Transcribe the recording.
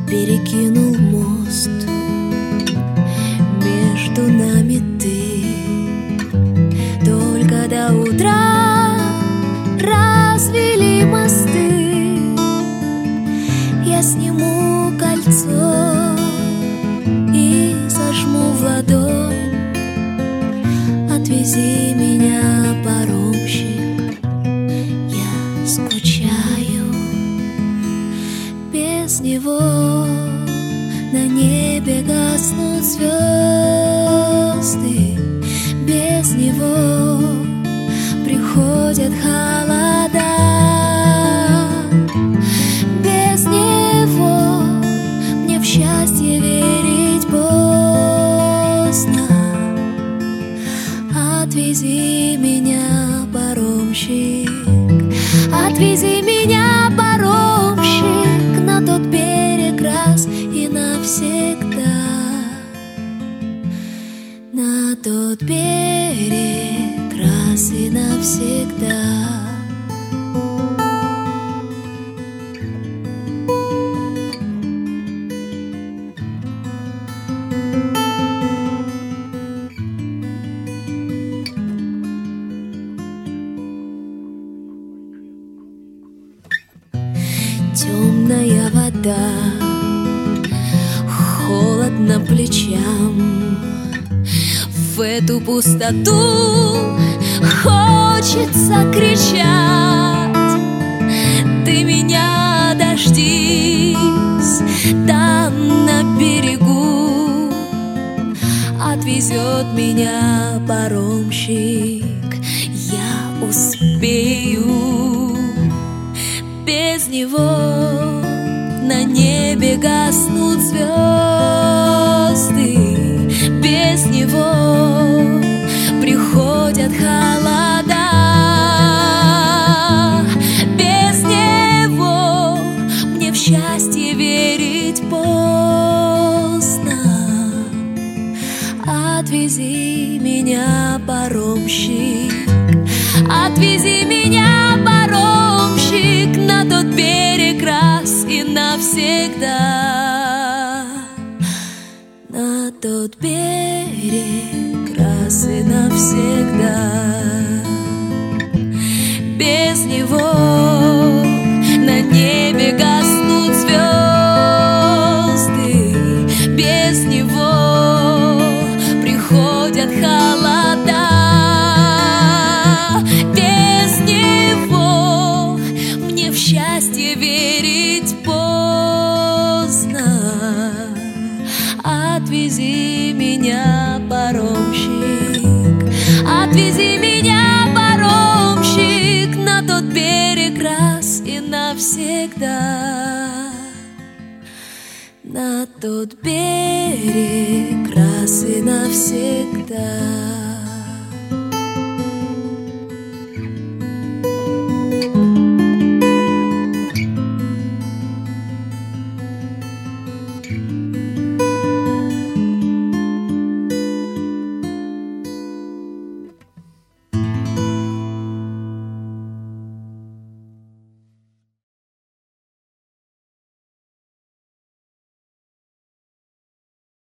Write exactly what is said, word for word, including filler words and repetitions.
перекинул мост. Между нами ты, только до утра развели мосты. Я сниму кольцо и зажму в ладонь. Отвези меня, паромщик, я скучаю. Без него на небе гаснут звезды. Без него приходят холода. Без него мне в счастье верить поздно. Отвези меня, паромщик, отвези меня, паромщик, на тот берег раз и навсегда. На тот берег раз и навсегда. Темная вода, холодно плечам. В эту пустоту хочется кричать. Ты меня дождись там на берегу. Отвезет меня паромщик, я успею. Без него на небе гаснут звезды. Без него приходят холода. Без него мне в счастье верить поздно. Отвези меня, паромщик, отвези меня, паромщик, на тот берег раз и навсегда. На тот берег раз и навсегда. Без него на небе гаснут звезды. Без него приходят холода. Без него мне в счастье верить поздно. Отвези меня, паромщик, отвези меня, паромщик, на тот берег раз и навсегда. На тот берег раз и навсегда.